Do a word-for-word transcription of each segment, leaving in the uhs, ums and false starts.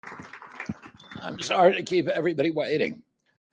I'm sorry to keep everybody waiting.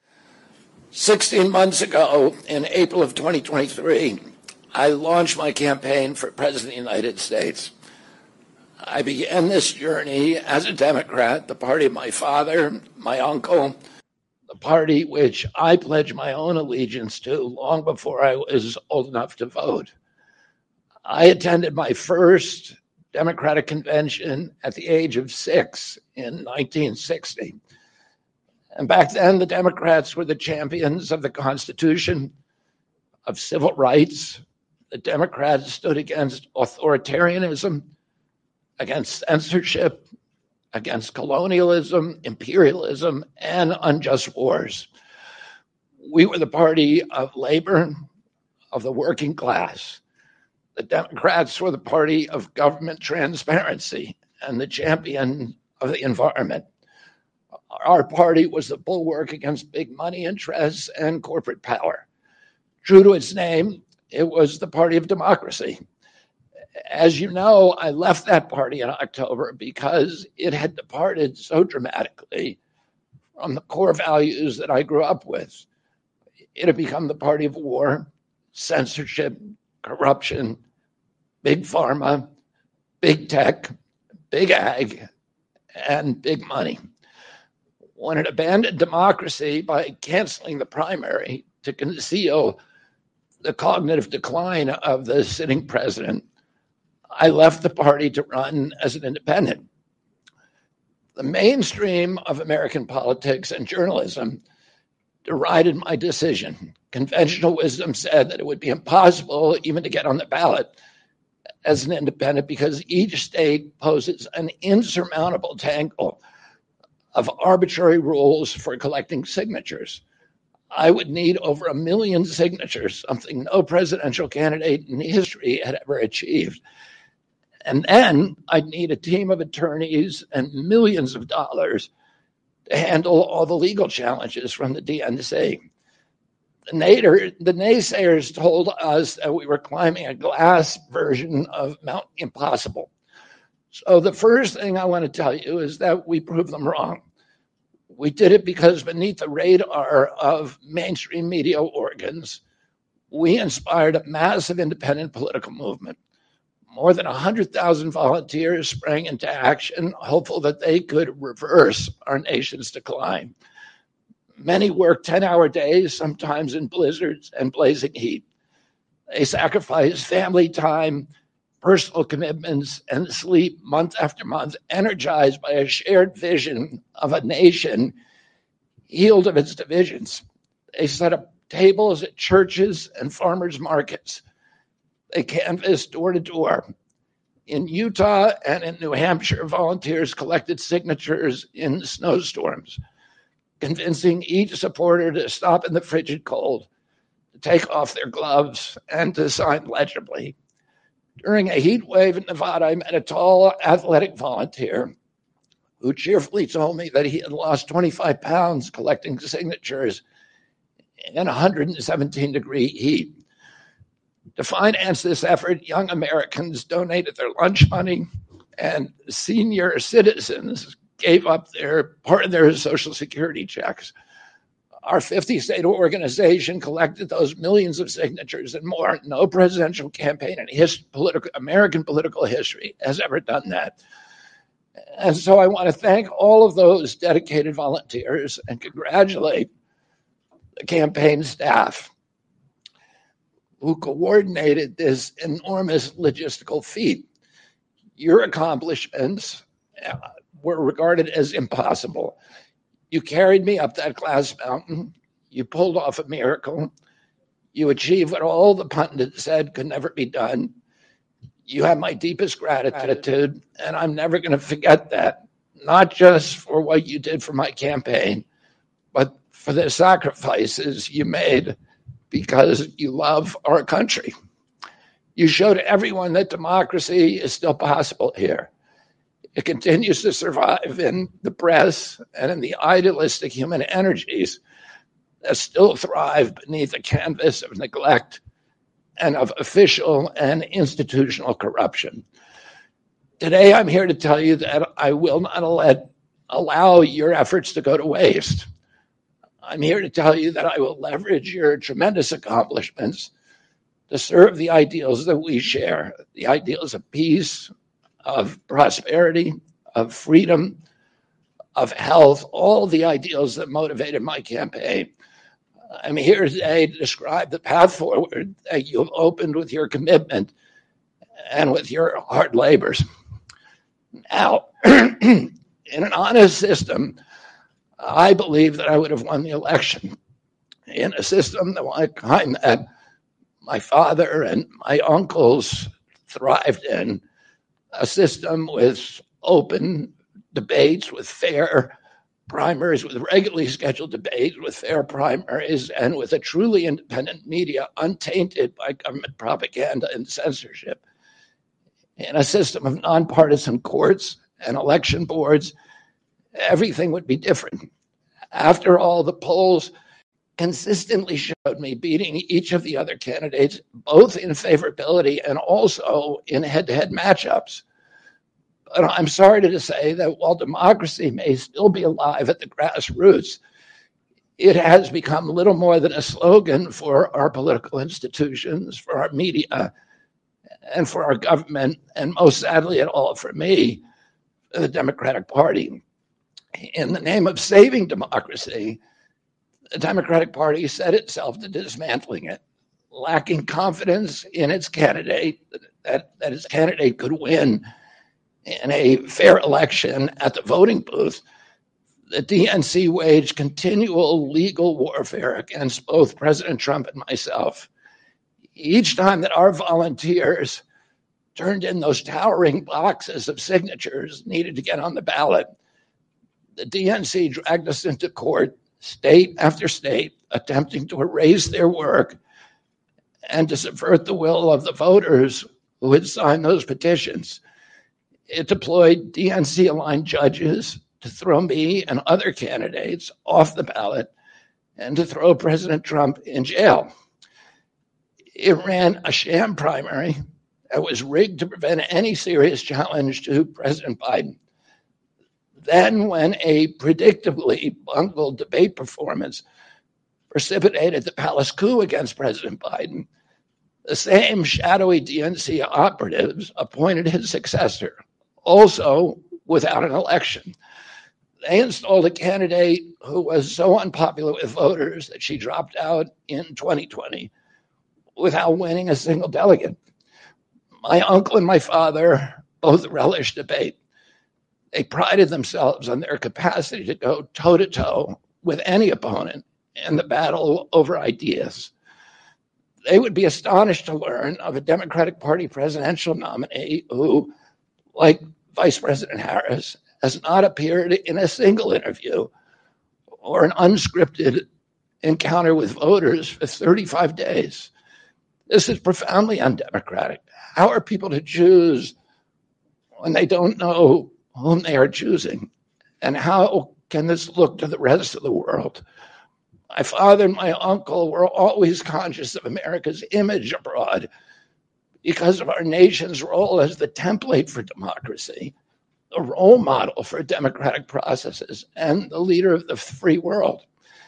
sixteen months ago, in April of twenty twenty-three, I launched my campaign for President of the United States. I began this journey as a Democrat, the party of my father, my uncle, the party which I pledged my own allegiance to long before I was old enough to vote. I attended my first Democratic convention at the age of six in nineteen sixty. And back then, the Democrats were the champions of the Constitution, of civil rights. The Democrats stood against authoritarianism, against censorship, against colonialism, imperialism, and unjust wars. We were the party of labor, of the working class. The Democrats were the party of government transparency and the champion of the environment. Our party was the bulwark against big money interests and corporate power. True to its name, it was the party of democracy. As you know, I left that party in October because it had departed so dramatically from the core values that I grew up with. It had become the party of war, censorship, corruption, big pharma, big tech, big ag, and big money. When it abandoned democracy by canceling the primary to conceal the cognitive decline of the sitting president, I left the party to run as an independent. The mainstream of American politics and journalism derided my decision. Conventional wisdom said that it would be impossible even to get on the ballot as an independent because each state poses an insurmountable tangle of arbitrary rules for collecting signatures. I would need over a million signatures, something no presidential candidate in history had ever achieved. And then I'd need a team of attorneys and millions of dollars to handle all the legal challenges from the D N C. The, nader, the naysayers told us that we were climbing a glass version of Mount Impossible. So the first thing I want to tell you is that we proved them wrong. We did it because beneath the radar of mainstream media organs, we inspired a massive independent political movement. More than one hundred thousand volunteers sprang into action, hopeful that they could reverse our nation's decline. Many worked ten-hour days, sometimes in blizzards and blazing heat. They sacrificed family time, personal commitments, and sleep month after month, energized by a shared vision of a nation healed of its divisions. They set up tables at churches and farmers' markets. They canvassed door to door. In Utah and in New Hampshire, volunteers collected signatures in snowstorms, convincing each supporter to stop in the frigid cold, to take off their gloves, and to sign legibly. During a heat wave in Nevada, I met a tall, athletic volunteer who cheerfully told me that he had lost twenty-five pounds collecting signatures in one hundred seventeen degree heat. To finance this effort, young Americans donated their lunch money, and senior citizens gave up their part of their Social Security checks. Our fifty-state organization collected those millions of signatures and more. No presidential campaign in his political, American political history has ever done that. And so I want to thank all of those dedicated volunteers and congratulate the campaign staff who coordinated this enormous logistical feat. Your accomplishments were regarded as impossible. You carried me up that glass mountain. You pulled off a miracle. You achieved what all the pundits said could never be done. You have my deepest gratitude, and I'm never going to forget that, not just for what you did for my campaign, but for the sacrifices you made because you love our country. You showed everyone that democracy is still possible here. It continues to survive in the press and in the idealistic human energies that still thrive beneath the canvas of neglect and of official and institutional corruption. Today, I'm here to tell you that I will not let allow your efforts to go to waste. I'm here to tell you that I will leverage your tremendous accomplishments to serve the ideals that we share, the ideals of peace, of prosperity, of freedom, of health, all the ideals that motivated my campaign. I'm here today to describe the path forward that you have opened with your commitment and with your hard labors. Now, in an honest system, I believe that I would have won the election. In a system the one kind that my father and my uncles thrived in, a system with open debates, with fair primaries, with regularly scheduled debates, with fair primaries, and with a truly independent media untainted by government propaganda and censorship. In a system of nonpartisan courts and election boards, everything would be different. After all, the polls consistently showed me beating each of the other candidates, both in favorability and also in head-to-head matchups. But I'm sorry to say that while democracy may still be alive at the grassroots, it has become little more than a slogan for our political institutions, for our media, and for our government, and most sadly at all for me, the Democratic Party. In the name of saving democracy, the Democratic Party set itself to dismantling it, lacking confidence in its candidate, that, that its candidate could win in a fair election at the voting booth. The D N C waged continual legal warfare against both President Trump and myself. Each time that our volunteers turned in those towering boxes of signatures needed to get on the ballot, the D N C dragged us into court, state after state, attempting to erase their work and to subvert the will of the voters who had signed those petitions. It deployed D N C-aligned judges to throw me and other candidates off the ballot and to throw President Trump in jail. It ran a sham primary that was rigged to prevent any serious challenge to President Biden. Then, when a predictably bungled debate performance precipitated the palace coup against President Biden, the same shadowy D N C operatives appointed his successor, also without an election. They installed a candidate who was so unpopular with voters that she dropped out in twenty twenty without winning a single delegate. My uncle and my father both relished debate. They prided themselves on their capacity to go toe-to-toe with any opponent in the battle over ideas. They would be astonished to learn of a Democratic Party presidential nominee who, like Vice President Harris, has not appeared in a single interview or an unscripted encounter with voters for thirty-five days. This is profoundly undemocratic. How are people to choose when they don't know whom they are choosing? And how can this look to the rest of the world? My father and my uncle were always conscious of America's image abroad because of our nation's role as the template for democracy, the role model for democratic processes, and the leader of the free world.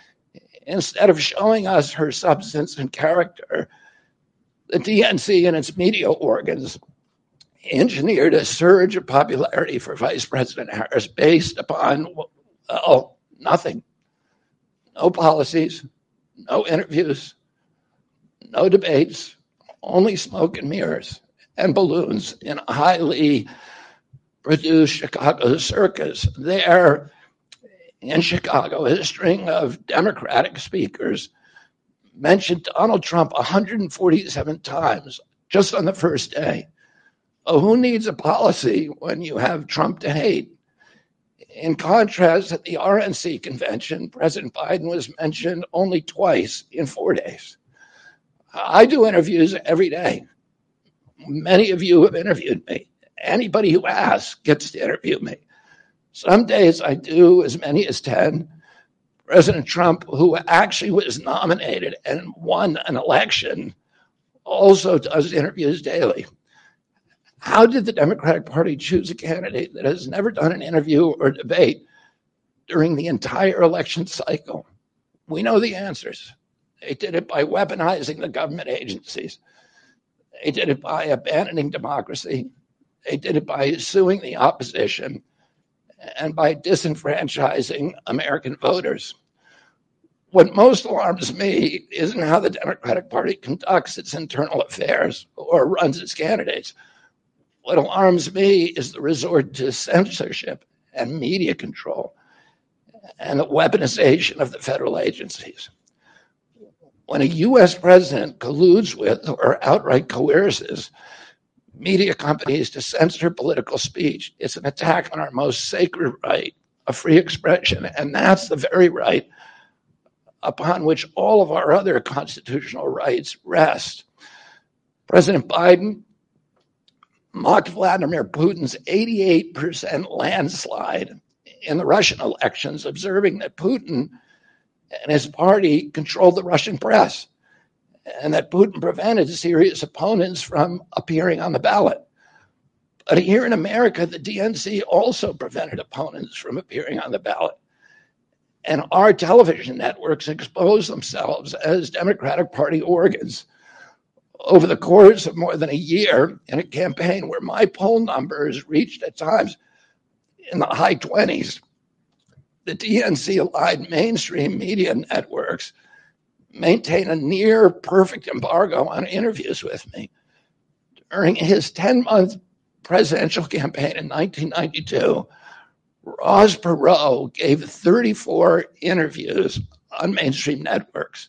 Instead of showing us her substance and character, the D N C and its media organs engineered a surge of popularity for Vice President Harris based upon, well, nothing. No policies, no interviews, no debates, only smoke and mirrors and balloons in a highly produced Chicago circus. There in Chicago, a string of Democratic speakers mentioned Donald Trump one hundred forty-seven times just on the first day. Oh, who needs a policy when you have Trump to hate? In contrast, at the R N C convention, President Biden was mentioned only twice in four days. I do interviews every day. Many of you have interviewed me. Anybody who asks gets to interview me. Some days I do as many as ten. President Trump, who actually was nominated and won an election, also does interviews daily. How did the Democratic Party choose a candidate that has never done an interview or debate during the entire election cycle. We know the answers. They did it by weaponizing the government agencies. They did it by abandoning democracy. They did it by suing the opposition and by disenfranchising American voters. What most alarms me isn't how the Democratic Party conducts its internal affairs or runs its candidates. What alarms me is the resort to censorship and media control and the weaponization of the federal agencies. When a U S president colludes with or outright coerces media companies to censor political speech, it's an attack on our most sacred right of free expression, and that's the very right upon which all of our other constitutional rights rest. President Biden mocked Vladimir Putin's eighty-eight percent landslide in the Russian elections, observing that Putin and his party controlled the Russian press and that Putin prevented serious opponents from appearing on the ballot. But here in America, the D N C also prevented opponents from appearing on the ballot. And our television networks expose themselves as Democratic Party organs. Over the course of more than a year, in a campaign where my poll numbers reached at times in the high twenties, the D N C-aligned mainstream media networks maintain a near perfect embargo on interviews with me. During his ten-month presidential campaign in nineteen ninety-two, Ross Perot gave thirty-four interviews on mainstream networks.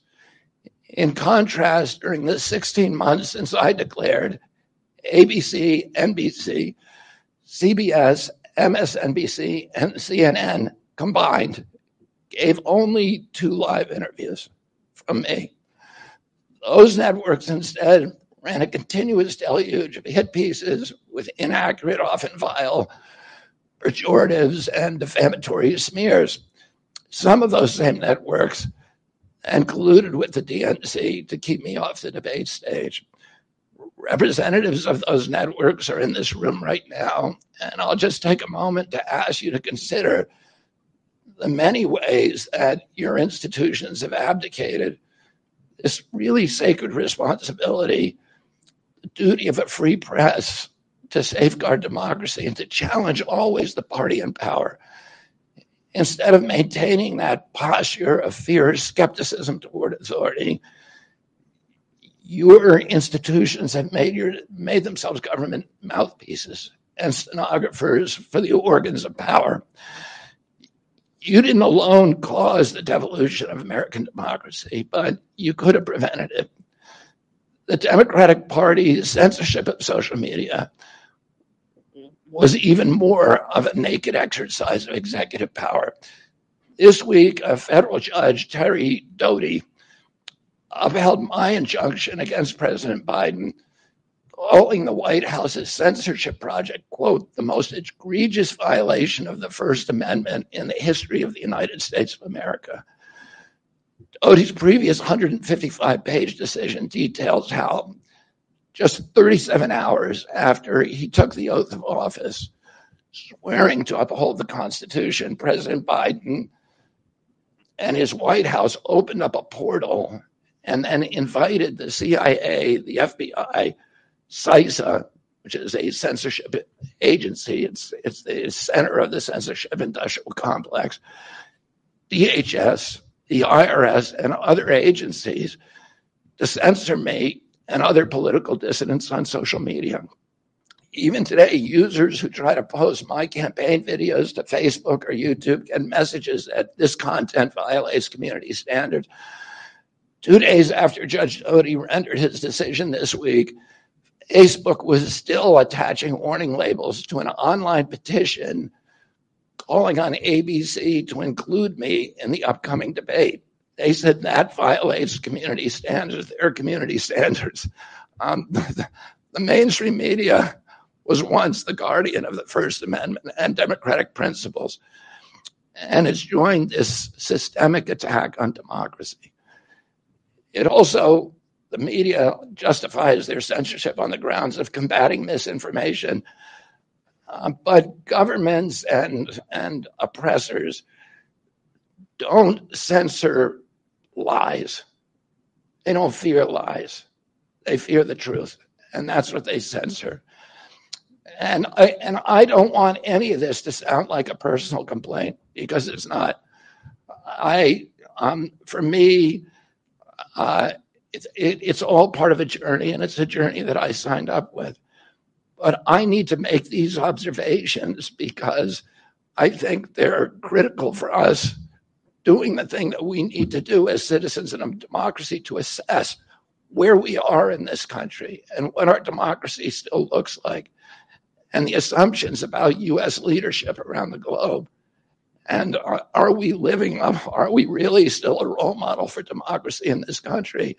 In contrast, during the sixteen months since I declared, A B C, N B C, C B S, M S N B C, and C N N combined gave only two live interviews from me. Those networks instead ran a continuous deluge of hit pieces with inaccurate, often vile, pejoratives and defamatory smears. Some of those same networks and colluded with the D N C to keep me off the debate stage. Representatives of those networks are in this room right now, and I'll just take a moment to ask you to consider the many ways that your institutions have abdicated this really sacred responsibility, the duty of a free press to safeguard democracy and to challenge always the party in power. Instead of maintaining that posture of fierce skepticism toward authority, your institutions have made, your, made themselves government mouthpieces and stenographers for the organs of power. You didn't alone cause the devolution of American democracy, but you could have prevented it. The Democratic Party's censorship of social media was even more of a naked exercise of executive power. This week, a federal judge, Terry Doughty, upheld my injunction against President Biden, calling the White House's censorship project, quote, the most egregious violation of the First Amendment in the history of the United States of America. Doughty's previous one hundred fifty-five page decision details how just thirty-seven hours after he took the oath of office, swearing to uphold the Constitution, President Biden and his White House opened up a portal and then invited the C I A, the F B I, CISA, which is a censorship agency, it's, it's the center of the censorship industrial complex, D H S, the I R S, and other agencies to censor me and other political dissidents on social media. Even today, users who try to post my campaign videos to Facebook or YouTube get messages that this content violates community standards. Two days after Judge Doughty rendered his decision this week, Facebook was still attaching warning labels to an online petition calling on A B C to include me in the upcoming debate. They said that violates community standards, their community standards. Um, the, the mainstream media was once the guardian of the First Amendment and democratic principles, and it's joined this systemic attack on democracy. It also, the media justifies their censorship on the grounds of combating misinformation, uh, but governments and, and oppressors don't censor lies. They don't fear lies. They fear the truth, and that's what they censor. And I, and I don't want any of this to sound like a personal complaint, because it's not. I, um, for me, uh, it, it, it's all part of a journey, and it's a journey that I signed up with. But I need to make these observations because I think they're critical for us doing the thing that we need to do as citizens in a democracy to assess where we are in this country and what our democracy still looks like, and the assumptions about U S leadership around the globe. And are, are we living up, are we really still a role model for democracy in this country?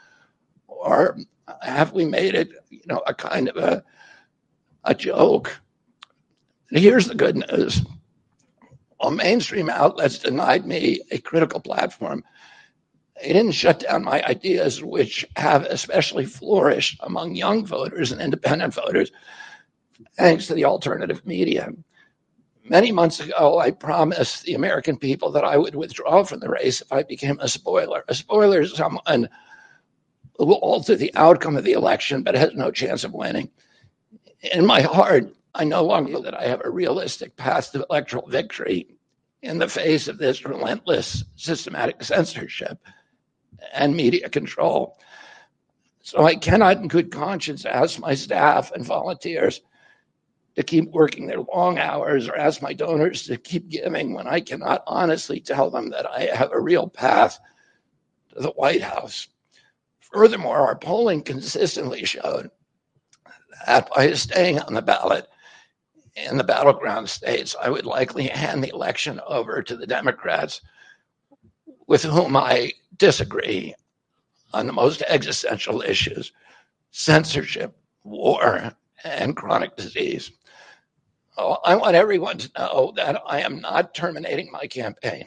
Or have we made it, you know, a kind of a, a joke? And here's the good news. While mainstream outlets denied me a critical platform, they didn't shut down my ideas, which have especially flourished among young voters and independent voters, thanks to the alternative media. Many months ago, I promised the American people that I would withdraw from the race if I became a spoiler. A spoiler is someone who will alter the outcome of the election but has no chance of winning. In my heart, I no longer feel that I have a realistic path to electoral victory in the face of this relentless systematic censorship and media control. So I cannot in good conscience ask my staff and volunteers to keep working their long hours or ask my donors to keep giving when I cannot honestly tell them that I have a real path to the White House. Furthermore, our polling consistently showed that by staying on the ballot in the battleground states, I would likely hand the election over to the Democrats, with whom I disagree on the most existential issues: censorship, war, and chronic disease. Oh, I want everyone to know that I am not terminating my campaign.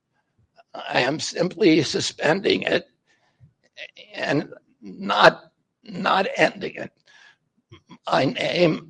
I am simply suspending it and not, not ending it. My name,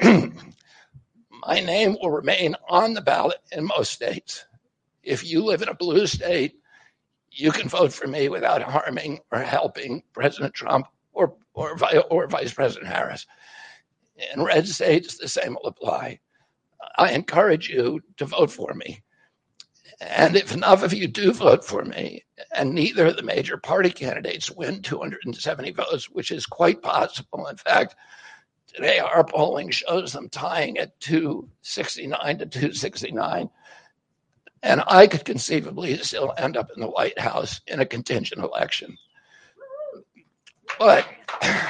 my name will remain on the ballot in most states. If you live in a blue state, you can vote for me without harming or helping President Trump or, or, or Vice President Harris. In red states, the same will apply. I encourage you to vote for me. And if enough of you do vote for me, and neither of the major party candidates win two hundred seventy votes, which is quite possible. In fact, today our polling shows them tying at two sixty-nine to two sixty-nine. And I could conceivably still end up in the White House in a contingent election. But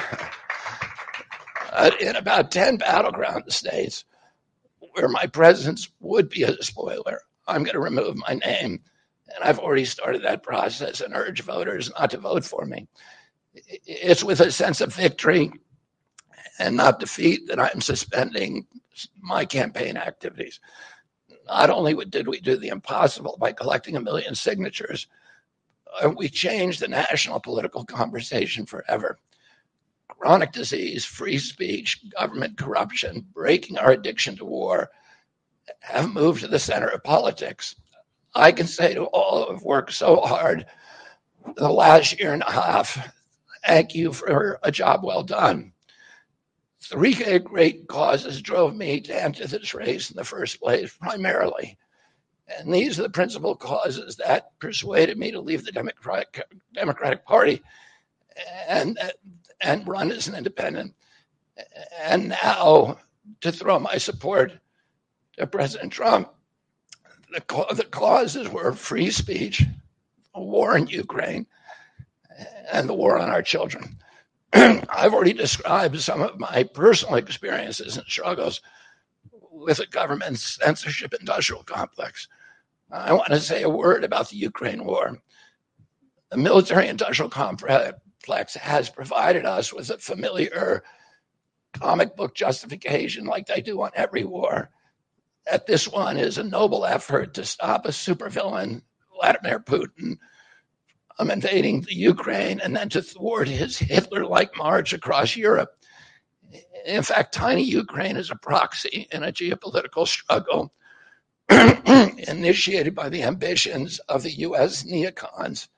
uh, in about ten battleground states where my presence would be a spoiler, I'm going to remove my name. And I've already started that process and urge voters not to vote for me. It's with a sense of victory and not defeat that I'm suspending my campaign activities. Not only did we do the impossible by collecting a million signatures, we changed the national political conversation forever. Chronic disease, free speech, government corruption, breaking our addiction to war have moved to the center of politics. I can say to all who have worked so hard the last year and a half, thank you for a job well done. Three great causes drove me to enter this race in the first place, primarily. And these are the principal causes that persuaded me to leave the Democratic, Democratic Party and, and run as an independent. And now to throw my support to President Trump. The, the causes were free speech, the war in Ukraine, and the war on our children. I've already described some of my personal experiences and struggles with the government's censorship industrial complex. I want to say a word about the Ukraine war. The military industrial complex has provided us with a familiar comic book justification, like they do on every war, that this one is a noble effort to stop a supervillain, Vladimir Putin, um, invading the Ukraine and then to thwart his Hitler-like march across Europe. In fact, tiny Ukraine is a proxy in a geopolitical struggle initiated by the ambitions of the U S neocons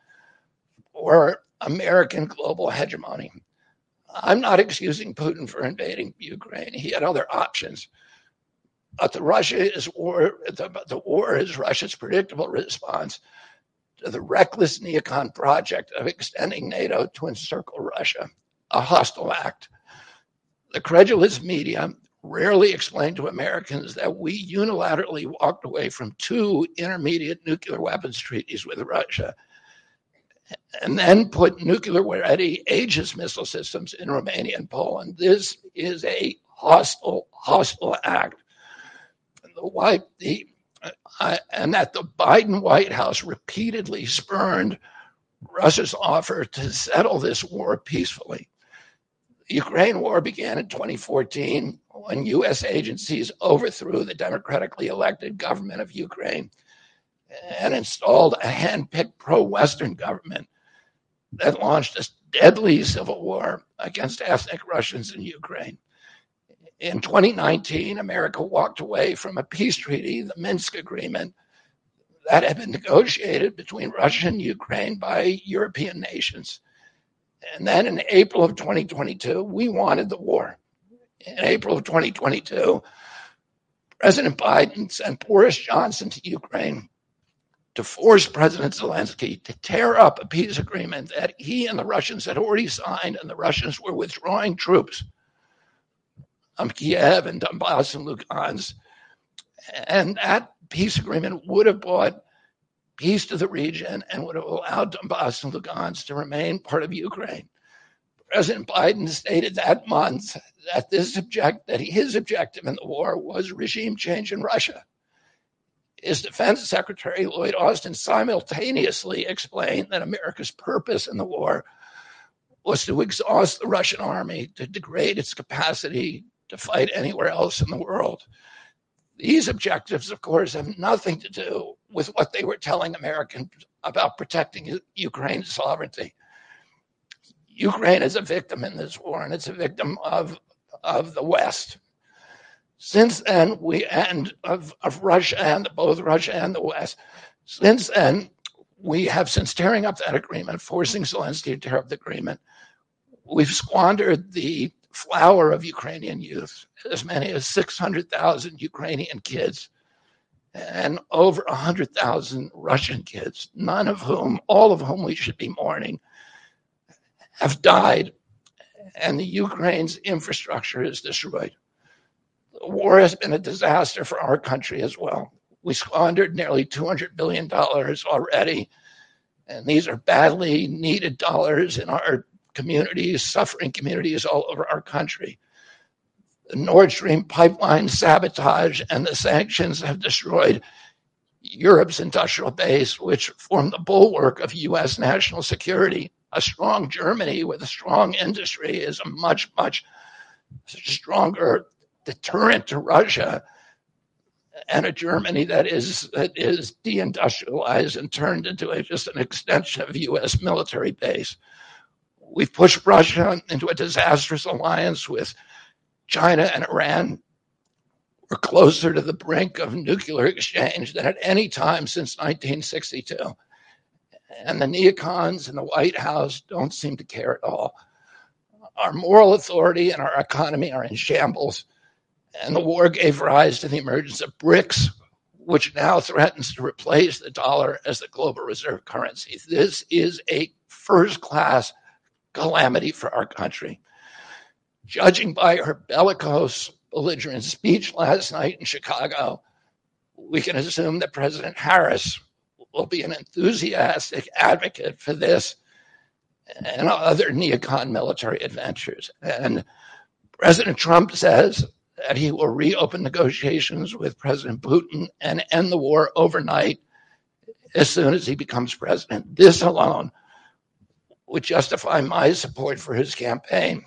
or American global hegemony. I'm not excusing Putin for invading Ukraine. He had other options. But the Russia is war. The, the war is Russia's predictable response to the reckless neocon project of extending NATO to encircle Russia, a hostile act. The credulous media rarely explained to Americans that we unilaterally walked away from two intermediate nuclear weapons treaties with Russia and then put nuclear-ready Aegis missile systems in Romania and Poland. This is a hostile, hostile act. The White, the, uh, and that the Biden White House repeatedly spurned Russia's offer to settle this war peacefully. The Ukraine war began in twenty fourteen when U S agencies overthrew the democratically elected government of Ukraine and installed a hand-picked pro-Western government that launched a deadly civil war against ethnic Russians in Ukraine. In twenty nineteen, America walked away from a peace treaty, the Minsk Agreement, that had been negotiated between Russia and Ukraine by European nations. And then in April of twenty twenty-two, we wanted the war. In April of twenty twenty-two, President Biden sent Boris Johnson to Ukraine to force President Zelensky to tear up a peace agreement that he and the Russians had already signed, and the Russians were withdrawing troops from Kiev and Donbass and Lugansk. And that peace agreement would have brought peace to the region and would have allowed Donbass and Lugansk to remain part of Ukraine. President Biden stated that month that this object, that his objective in the war was regime change in Russia. His defense secretary, Lloyd Austin, simultaneously explained that America's purpose in the war was to exhaust the Russian army, to degrade its capacity to fight anywhere else in the world. These objectives, of course, have nothing to do with what they were telling Americans about protecting Ukraine's sovereignty. Ukraine is a victim in this war, and it's a victim of, of the West. Since then, we and of, of Russia and both Russia and the West. Since then, we have, since tearing up that agreement, forcing Zelensky to tear up the agreement, we've squandered the flower of Ukrainian youth, as many as six hundred thousand Ukrainian kids and over one hundred thousand Russian kids, none of whom, all of whom we should be mourning, have died, and the Ukraine's infrastructure is destroyed. The war has been a disaster for our country as well. We squandered nearly two hundred billion dollars already, and these are badly needed dollars in our communities, suffering communities all over our country. The Nord Stream pipeline sabotage and the sanctions have destroyed Europe's industrial base, which formed the bulwark of U S national security. A strong Germany with a strong industry is a much, much stronger deterrent to Russia, and a Germany that is that is deindustrialized and turned into a, just an extension of U S military base. We've pushed Russia into a disastrous alliance with China and Iran. We're closer to the brink of nuclear exchange than at any time since nineteen sixty-two. And the neocons in the White House don't seem to care at all. Our moral authority and our economy are in shambles, and the war gave rise to the emergence of BRICS, which now threatens to replace the dollar as the global reserve currency. This is a first-class calamity for our country. Judging by her bellicose, belligerent speech last night in Chicago, we can assume that President Harris will be an enthusiastic advocate for this and other neocon military adventures. And President Trump says that he will reopen negotiations with President Putin and end the war overnight as soon as he becomes president. This alone would justify my support for his campaign.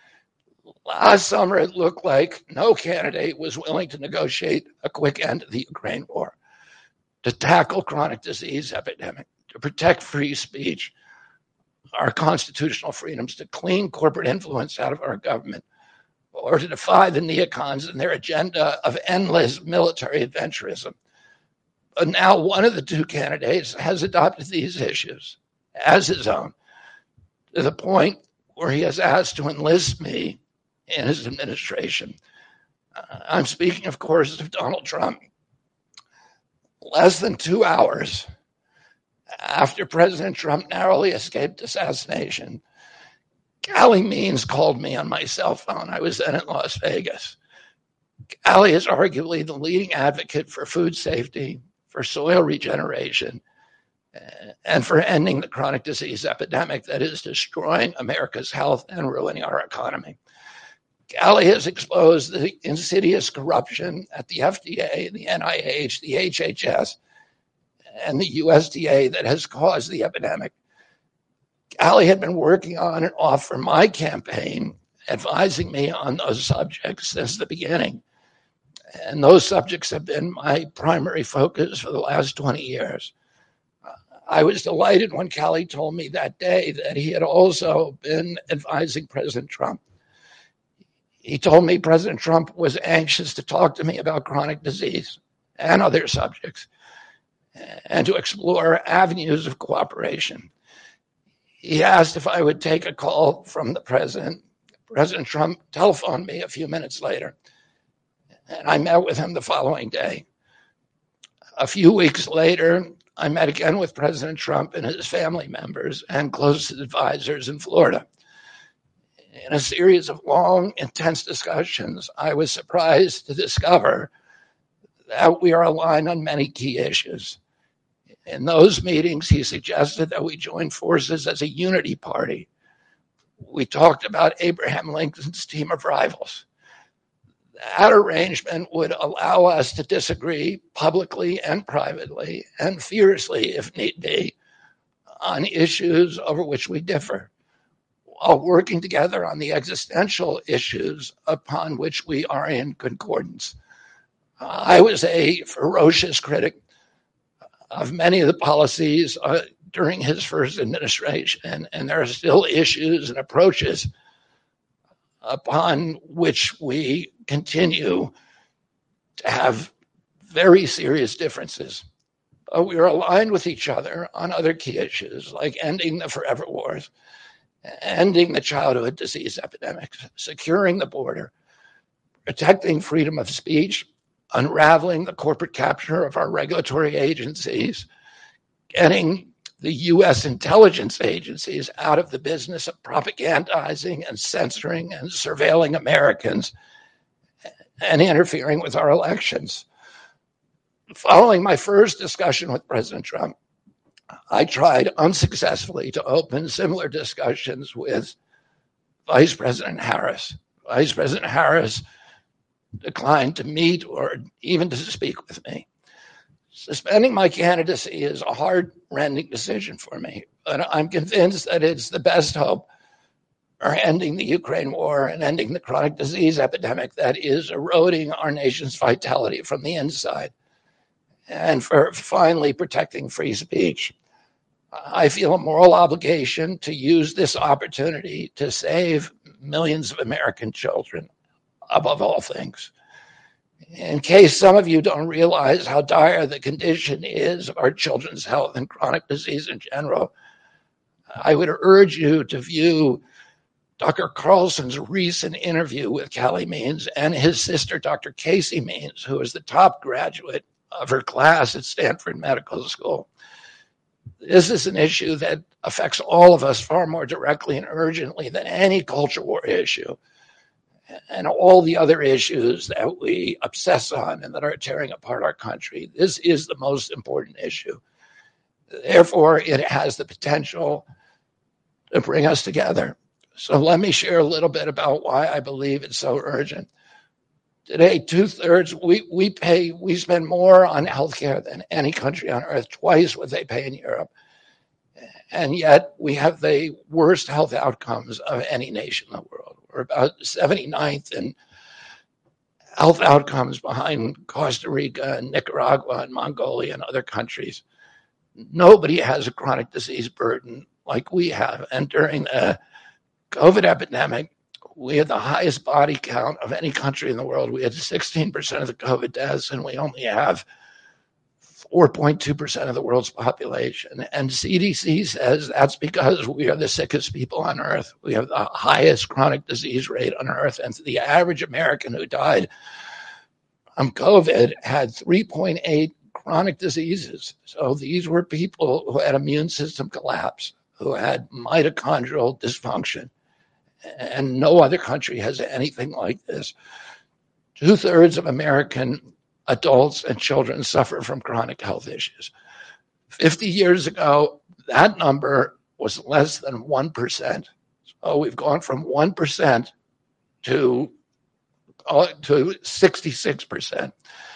Last summer, it looked like no candidate was willing to negotiate a quick end to the Ukraine war, to tackle chronic disease epidemic, to protect free speech, our constitutional freedoms, to clean corporate influence out of our government, or to defy the neocons and their agenda of endless military adventurism. But now one of the two candidates has adopted these issues as his own, to the point where he has asked to enlist me in his administration. Uh, I'm speaking, of course, of Donald Trump. Less than two hours after President Trump narrowly escaped assassination, Callie Means called me on my cell phone. I was then in Las Vegas. Callie is arguably the leading advocate for food safety, for soil regeneration, and for ending the chronic disease epidemic that is destroying America's health and ruining our economy. Callie has exposed the insidious corruption at the F D A, the N I H, the H H S, and the U S D A that has caused the epidemic. Callie had been working on and off for my campaign, advising me on those subjects since the beginning. And those subjects have been my primary focus for the last twenty years. I was delighted when Callie told me that day that he had also been advising President Trump. He told me President Trump was anxious to talk to me about chronic disease and other subjects, and to explore avenues of cooperation. He asked if I would take a call from the president. President Trump telephoned me a few minutes later, and I met with him the following day. A few weeks later, I met again with President Trump and his family members and closest advisors in Florida. In a series of long, intense discussions, I was surprised to discover that we are aligned on many key issues. In those meetings, he suggested that we join forces as a unity party. We talked about Abraham Lincoln's team of rivals. That arrangement would allow us to disagree publicly and privately, and fiercely, if need be, on issues over which we differ, while working together on the existential issues upon which we are in concordance. Uh, I was a ferocious critic of many of the policies uh, during his first administration, and there are still issues and approaches upon which we continue to have very serious differences. But we are aligned with each other on other key issues, like ending the forever wars, ending the childhood disease epidemic, securing the border, protecting freedom of speech, unraveling the corporate capture of our regulatory agencies, getting the U S intelligence agencies out of the business of propagandizing and censoring and surveilling Americans and interfering with our elections. Following my first discussion with President Trump, I tried unsuccessfully to open similar discussions with Vice President Harris. Vice President Harris declined to meet or even to speak with me. Suspending my candidacy is a heart-rending decision for me, but I'm convinced that it's the best hope for ending the Ukraine war and ending the chronic disease epidemic that is eroding our nation's vitality from the inside, and for finally protecting free speech. I feel a moral obligation to use this opportunity to save millions of American children, above all things. In case some of you don't realize how dire the condition is of our children's health and chronic disease in general, I would urge you to view Doctor Carlson's recent interview with Callie Means and his sister, Doctor Casey Means, who is the top graduate of her class at Stanford Medical School. This is an issue that affects all of us far more directly and urgently than any culture war issue, and all the other issues that we obsess on and that are tearing apart our country. This is the most important issue. Therefore, it has the potential to bring us together. So let me share a little bit about why I believe it's so urgent. Today, two-thirds, we, we pay, we spend more on healthcare than any country on earth, twice what they pay in Europe. And yet we have the worst health outcomes of any nation in the world. We're about seventy-ninth in health outcomes behind Costa Rica and Nicaragua and Mongolia and other countries. Nobody has a chronic disease burden like we have. And during the COVID epidemic, we had the highest body count of any country in the world. We had sixteen percent of the COVID deaths, and we only have four point two percent of the world's population. And C D C says that's because we are the sickest people on earth. We have the highest chronic disease rate on earth. And the average American who died from COVID had three point eight chronic diseases. So these were people who had immune system collapse, who had mitochondrial dysfunction. And no other country has anything like this. Two-thirds of American adults and children suffer from chronic health issues. fifty years ago, that number was less than one percent. So we've gone from one percent to, uh, to sixty-six percent.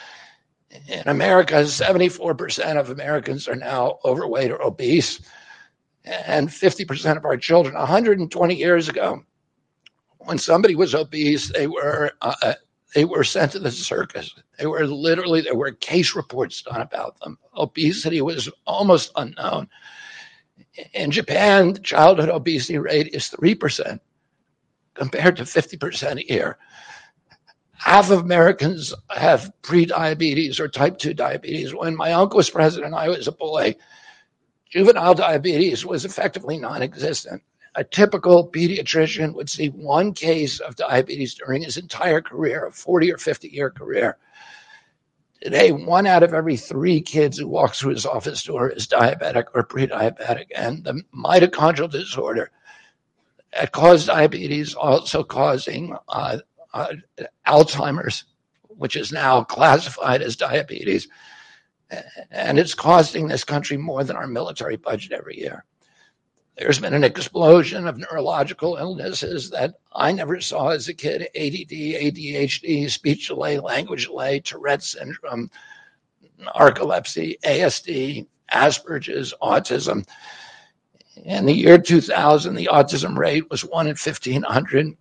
In America, seventy-four percent of Americans are now overweight or obese, and fifty percent of our children. one hundred twenty years ago, when somebody was obese, they were uh, they were sent to the circus. They were literally, there were case reports done about them. Obesity was almost unknown. In Japan, the childhood obesity rate is three percent compared to fifty percent here. Half of Americans have prediabetes or type two diabetes. When my uncle was president, I was a boy. Juvenile diabetes was effectively non-existent. A typical pediatrician would see one case of diabetes during his entire career, a forty or fifty year career. Today, one out of every three kids who walks through his office door is diabetic or pre-diabetic. And the mitochondrial disorder that caused diabetes, also causing uh, uh, Alzheimer's, which is now classified as diabetes. And it's costing this country more than our military budget every year. There's been an explosion of neurological illnesses that I never saw as a kid: A D D, A D H D, speech delay, language delay, Tourette's syndrome, narcolepsy, A S D, Asperger's, autism. In the year two thousand, the autism rate was one in fifteen hundred.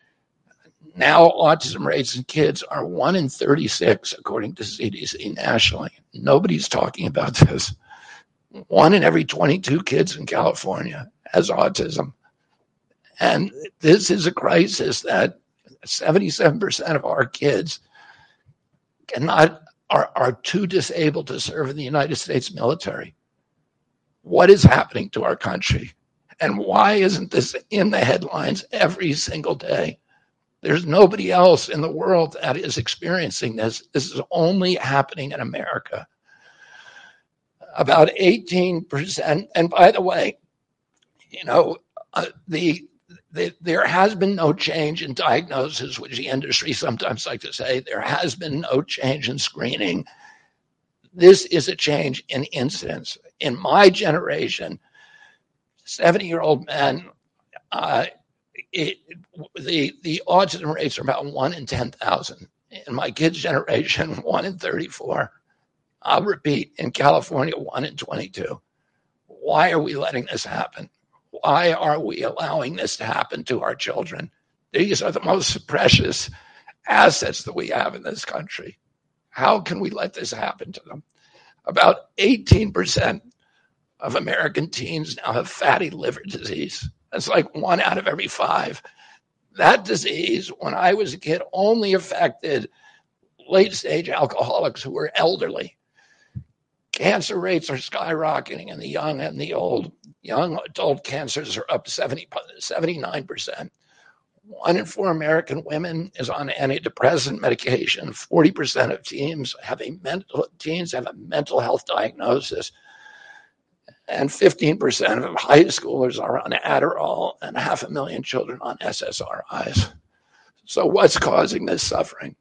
Now autism rates in kids are one in thirty-six, according to C D C nationally. Nobody's talking about this. One in every twenty-two kids in California has autism. And this is a crisis that seventy-seven percent of our kids cannot, are, are too disabled to serve in the United States military. What is happening to our country? And why isn't this in the headlines every single day? There's nobody else in the world that is experiencing this. This is only happening in America. About eighteen percent, and by the way, you know, uh, the, the there has been no change in diagnosis, which the industry sometimes like to say. There has been no change in screening. This is a change in incidence. In my generation, seventy-year-old men, uh, it, the the autism rates are about one in ten thousand. In my kids' generation, one in thirty-four. I'll repeat, in California, one in twenty-two. Why are we letting this happen? Why are we allowing this to happen to our children? These are the most precious assets that we have in this country. How can we let this happen to them? About eighteen percent of American teens now have fatty liver disease. That's like one out of every five. That disease, when I was a kid, only affected late-stage alcoholics who were elderly. Cancer rates are skyrocketing in the young and the old. Young adult cancers are up seventy, seventy-nine percent. One in four American women is on antidepressant medication. forty percent of teens have a mental, teens have a mental health diagnosis. And fifteen percent of high schoolers are on Adderall, and half a million children on S S R Is. So what's causing this suffering?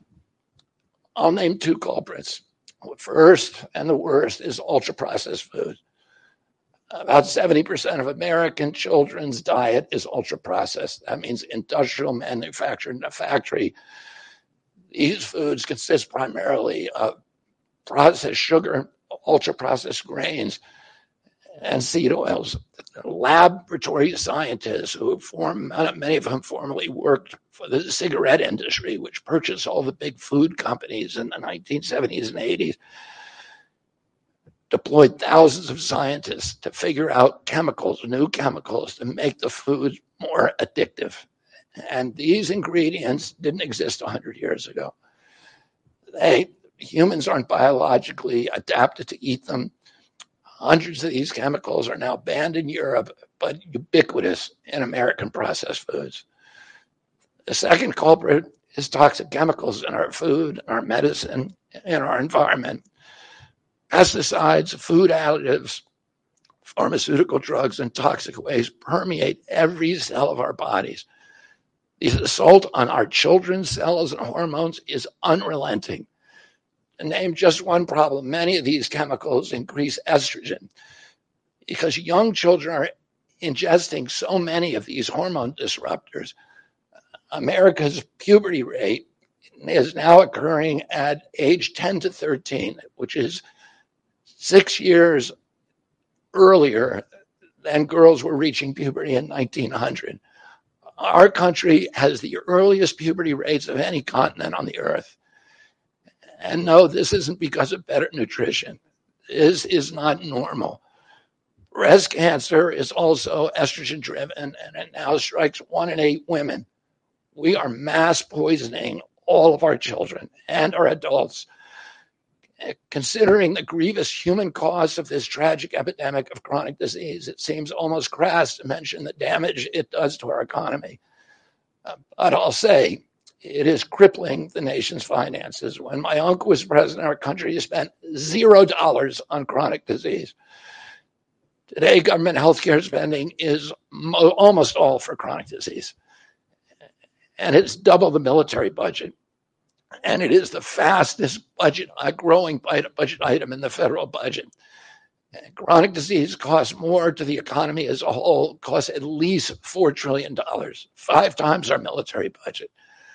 I'll name two culprits. First, and the worst, is ultra-processed food. About seventy percent of American children's diet is ultra-processed. That means industrial manufactured in a factory. These foods consist primarily of processed sugar, ultra-processed grains, and seed oils. Laboratory scientists who form, many of whom formerly worked for the cigarette industry, which purchased all the big food companies in the nineteen seventies and eighties, deployed thousands of scientists to figure out chemicals, new chemicals, to make the food more addictive. And these ingredients didn't exist one hundred years ago. They Humans aren't biologically adapted to eat them. Hundreds of these chemicals are now banned in Europe, but ubiquitous in American processed foods. The second culprit is toxic chemicals in our food, our medicine, and our environment. Pesticides, food additives, pharmaceutical drugs, and toxic waste permeate every cell of our bodies. The assault on our children's cells and hormones is unrelenting. To name just one problem, many of these chemicals increase estrogen because young children are ingesting so many of these hormone disruptors. America's puberty rate is now occurring at age ten to thirteen, which is six years earlier than girls were reaching puberty in nineteen hundred. Our country has the earliest puberty rates of any continent on the earth. And no, this isn't because of better nutrition. This is not normal. Breast cancer is also estrogen driven, and it now strikes one in eight women. We are mass poisoning all of our children and our adults. Considering the grievous human cost of this tragic epidemic of chronic disease, it seems almost crass to mention the damage it does to our economy. Uh, but I'll say, it is crippling the nation's finances. When my uncle was president, our country spent zero dollars on chronic disease. Today, government healthcare spending is mo- almost all for chronic disease. And it's double the military budget. And it is the fastest budget, uh, growing budget item in the federal budget. And chronic disease costs more to the economy as a whole, costs at least four trillion dollars, five times our military budget.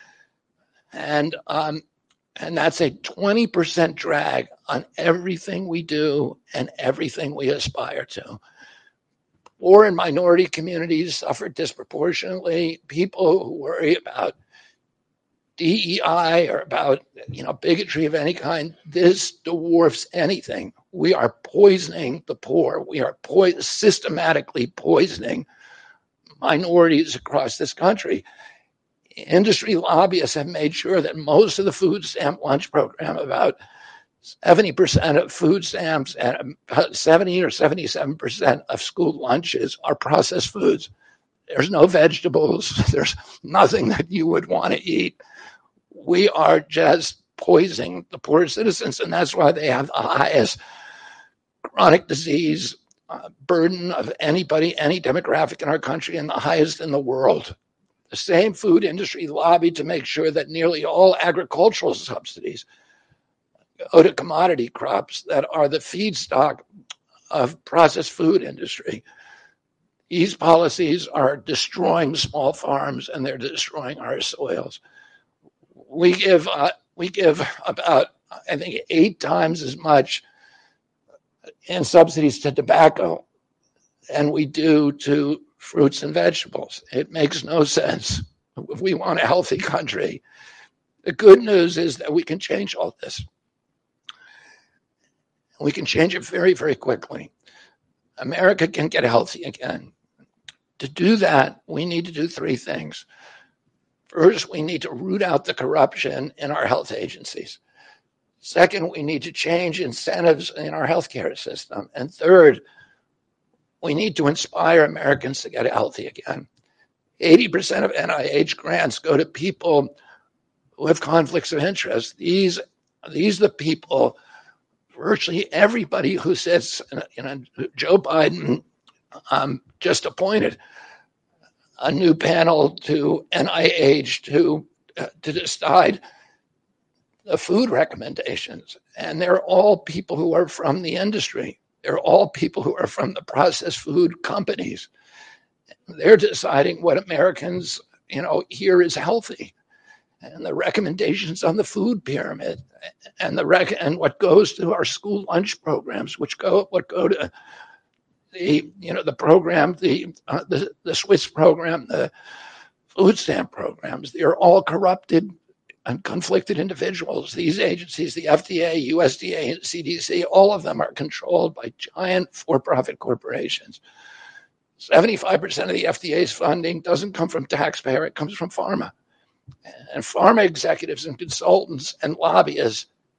And um, and that's a twenty percent drag on everything we do and everything we aspire to. Poor and minority communities suffer disproportionately. People who worry about D E I or about, you know, bigotry of any kind, this dwarfs anything. We are poisoning the poor. We are po- systematically poisoning minorities across this country. Industry lobbyists have made sure that most of the food stamp lunch program, about seventy percent of food stamps and about seventy or seventy-seven percent of school lunches are processed foods. There's no vegetables. There's nothing that you would want to eat. We are just poisoning the poor citizens, and that's why they have the highest chronic disease uh, burden of anybody, any demographic in our country, and the highest in the world. The same food industry lobbied to make sure that nearly all agricultural subsidies go to commodity crops that are the feedstock of processed food industry. These policies are destroying small farms, and they're destroying our soils. We give uh, we give about, I think, eight times as much in subsidies to tobacco than we do to fruits and vegetables. It makes no sense. If we want a healthy country, the good news is that we can change all this. We can change it very, very quickly. America can get healthy again. To do that, we need to do three things. First, we need to root out the corruption in our health agencies. Second, we need to change incentives in our healthcare system. And third, we need to inspire Americans to get healthy again. eighty percent of N I H grants go to people who have conflicts of interest. These, these are the people, virtually everybody who sits, you know, Joe Biden um, just appointed a new panel to N I H to, uh, to decide the food recommendations. And they're all people who are from the industry. They're all people who are from the processed food companies. They're deciding what Americans, you know, here is healthy, and the recommendations on the food pyramid, and the rec- and what goes to our school lunch programs, which go what go to the you know the program, the uh, the the Swiss program, the food stamp programs. They're all corrupted and conflicted individuals. These agencies, the F D A, U S D A, and C D C, all of them are controlled by giant for-profit corporations. seventy-five percent of the F D A's funding doesn't come from taxpayer, it comes from pharma. And pharma executives and consultants and lobbyists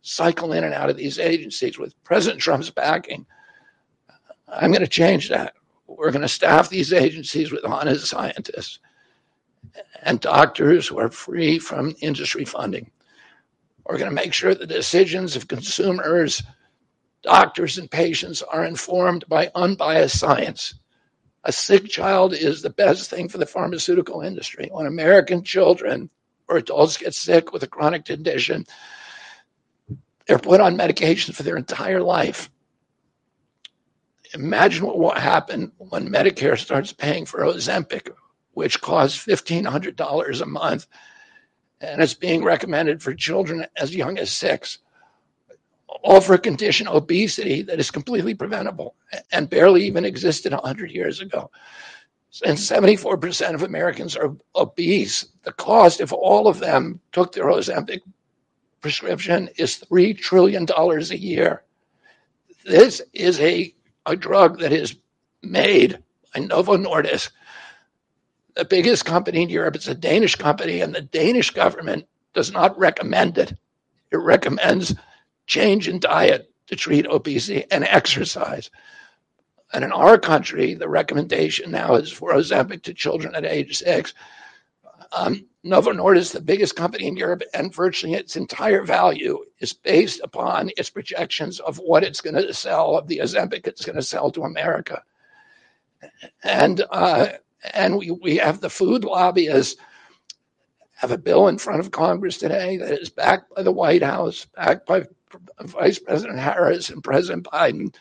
cycle in and out of these agencies. With President Trump's backing, I'm going to change that. We're going to staff these agencies with honest scientists and doctors who are free from industry funding. We're going to make sure the decisions of consumers, doctors, and patients are informed by unbiased science. A sick child is the best thing for the pharmaceutical industry. When American children or adults get sick with a chronic condition, they're put on medication for their entire life. Imagine what will happen when Medicare starts paying for Ozempic, which costs fifteen hundred dollars a month, and it's being recommended for children as young as six, all for a condition, obesity, that is completely preventable and barely even existed one hundred years ago. And seventy-four percent of Americans are obese. The cost, if all of them took their Ozempic prescription, is three trillion dollars a year. This is a, a drug that is made by Novo Nordisk, the biggest company in Europe. It's a Danish company, and the Danish government does not recommend it. It recommends change in diet to treat obesity and exercise. And in our country, the recommendation now is for Ozempic to children at age six. Um, Novo Nordisk, the biggest company in Europe, and virtually its entire value is based upon its projections of what it's going to sell, of the Ozempic it's going to sell to America. And uh, and we, we have the food lobbyists have a bill in front of Congress today that is backed by the White House, backed by Vice President Harris and President Biden,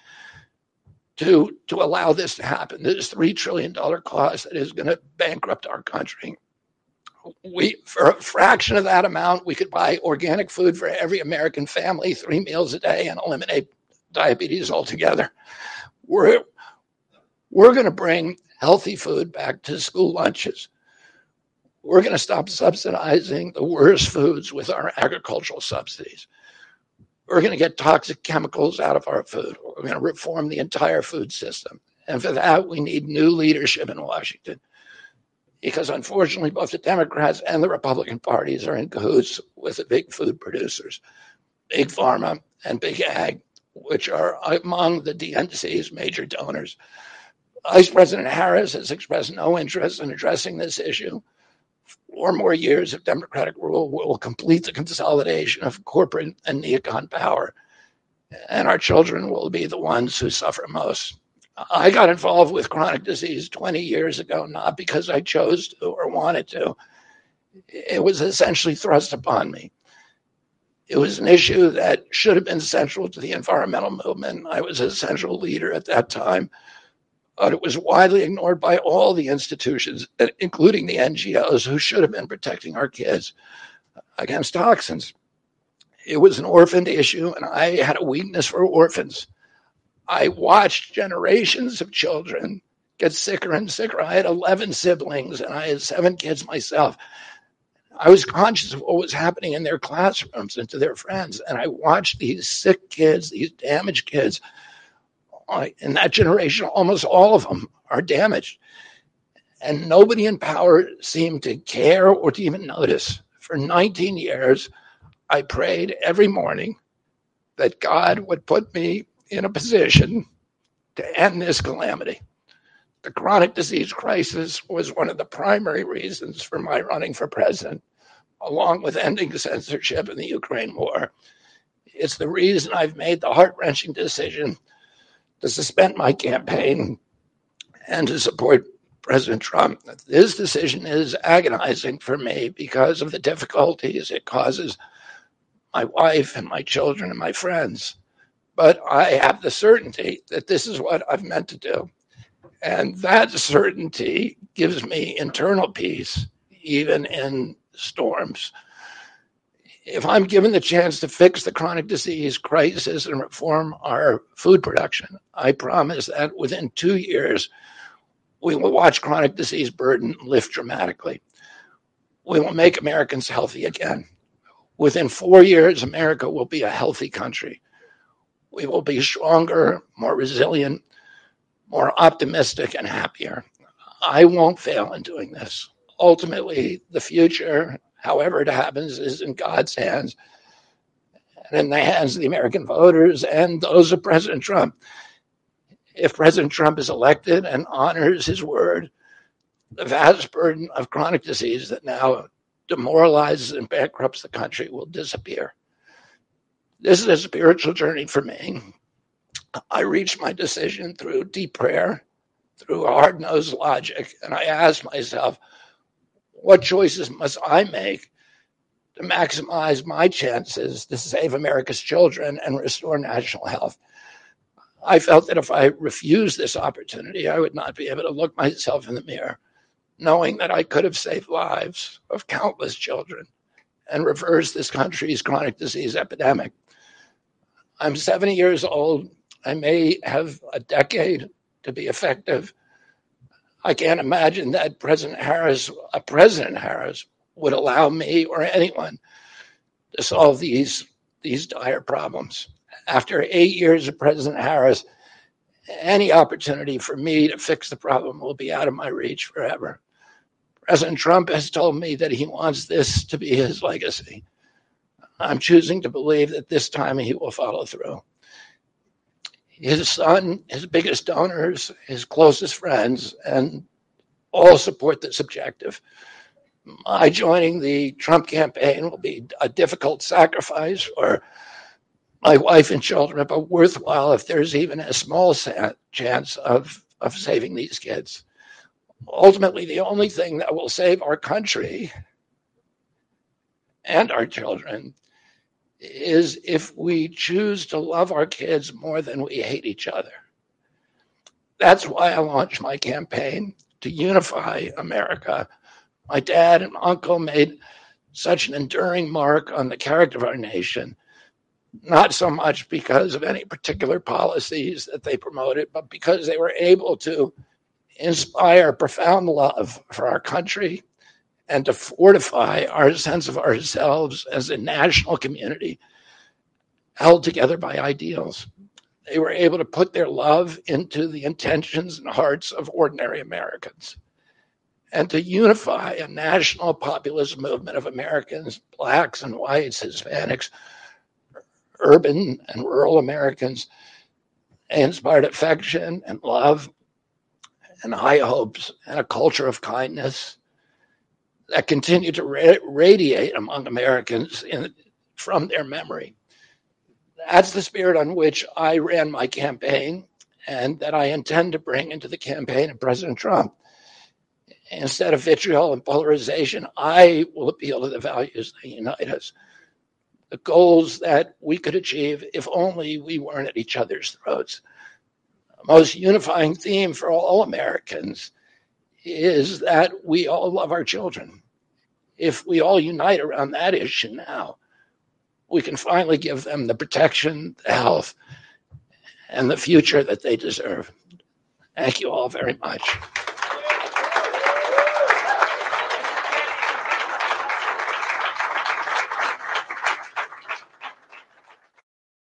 to, to allow this to happen. This three trillion dollars cost that is going to bankrupt our country. We, for a fraction of that amount, we could buy organic food for every American family, three meals a day, and eliminate diabetes altogether. We're, we're going to bring healthy food back to school lunches. We're going to stop subsidizing the worst foods with our agricultural subsidies. We're going to get toxic chemicals out of our food. We're going to reform the entire food system. And for that, we need new leadership in Washington. Because unfortunately, both the Democrats and the Republican parties are in cahoots with the big food producers, Big Pharma and Big Ag, which are among the D N C's major donors. Vice President Harris has expressed no interest in addressing this issue. Four more years of Democratic rule will complete the consolidation of corporate and neocon power, and our children will be the ones who suffer most. I got involved with chronic disease twenty years ago, not because I chose to or wanted to. It was essentially thrust upon me. It was an issue that should have been central to the environmental movement. I was a central leader at that time, but it was widely ignored by all the institutions, including the N G Os, who should have been protecting our kids against toxins. It was an orphaned issue, and I had a weakness for orphans. I watched generations of children get sicker and sicker. I had eleven siblings, and I had seven kids myself. I was conscious of what was happening in their classrooms and to their friends, and I watched these sick kids, these damaged kids. In that generation, almost all of them are damaged. And nobody in power seemed to care or to even notice. For nineteen years, I prayed every morning that God would put me in a position to end this calamity. The chronic disease crisis was one of the primary reasons for my running for president, along with ending censorship in the Ukraine war. It's the reason I've made the heart-wrenching decision to suspend my campaign and to support President Trump. This decision is agonizing for me because of the difficulties it causes my wife and my children and my friends. But I have the certainty that this is what I've meant to do. And that certainty gives me internal peace, even in storms. If I'm given the chance to fix the chronic disease crisis and reform our food production, I promise that within two years, we will watch chronic disease burden lift dramatically. We will make Americans healthy again. Within four years, America will be a healthy country. We will be stronger, more resilient, more optimistic, and happier. I won't fail in doing this. Ultimately, the future, however it happens, is in God's hands. and in the hands of the American voters and those of President Trump. If President Trump is elected and honors his word, the vast burden of chronic disease that now demoralizes and bankrupts the country will disappear. This is a spiritual journey for me. I reached my decision through deep prayer, through hard-nosed logic, and I asked myself, what choices must I make to maximize my chances to save America's children and restore national health? I felt that if I refused this opportunity, I would not be able to look myself in the mirror, knowing that I could have saved lives of countless children and reversed this country's chronic disease epidemic. I'm seventy years old. I may have a decade to be effective. I can't imagine that President Harris, a President Harris, would allow me or anyone to solve these, these dire problems. After eight years of President Harris, any opportunity for me to fix the problem will be out of my reach forever. President Trump has told me that he wants this to be his legacy. I'm choosing to believe that this time he will follow through. His son, his biggest donors, his closest friends, and all support this objective. My joining the Trump campaign will be a difficult sacrifice for my wife and children, but worthwhile if there's even a small chance of, of saving these kids. Ultimately, the only thing that will save our country and our children is if we choose to love our kids more than we hate each other. That's why I launched my campaign to unify America. My dad and uncle made such an enduring mark on the character of our nation, not so much because of any particular policies that they promoted, but because they were able to inspire profound love for our country and to fortify our sense of ourselves as a national community held together by ideals. They were able to put their love into the intentions and hearts of ordinary Americans and to unify a national populist movement of Americans, blacks and whites, Hispanics, urban and rural Americans. They inspired affection and love and high hopes and a culture of kindness that continue to ra- radiate among Americans in, from their memory. That's the spirit on which I ran my campaign and that I intend to bring into the campaign of President Trump. Instead of vitriol and polarization, I will appeal to the values that unite us, the goals that we could achieve if only we weren't at each other's throats. The most unifying theme for all Americans is that we all love our children. If we all unite around that issue now, we can finally give them the protection, the health, and the future that they deserve. Thank you all very much.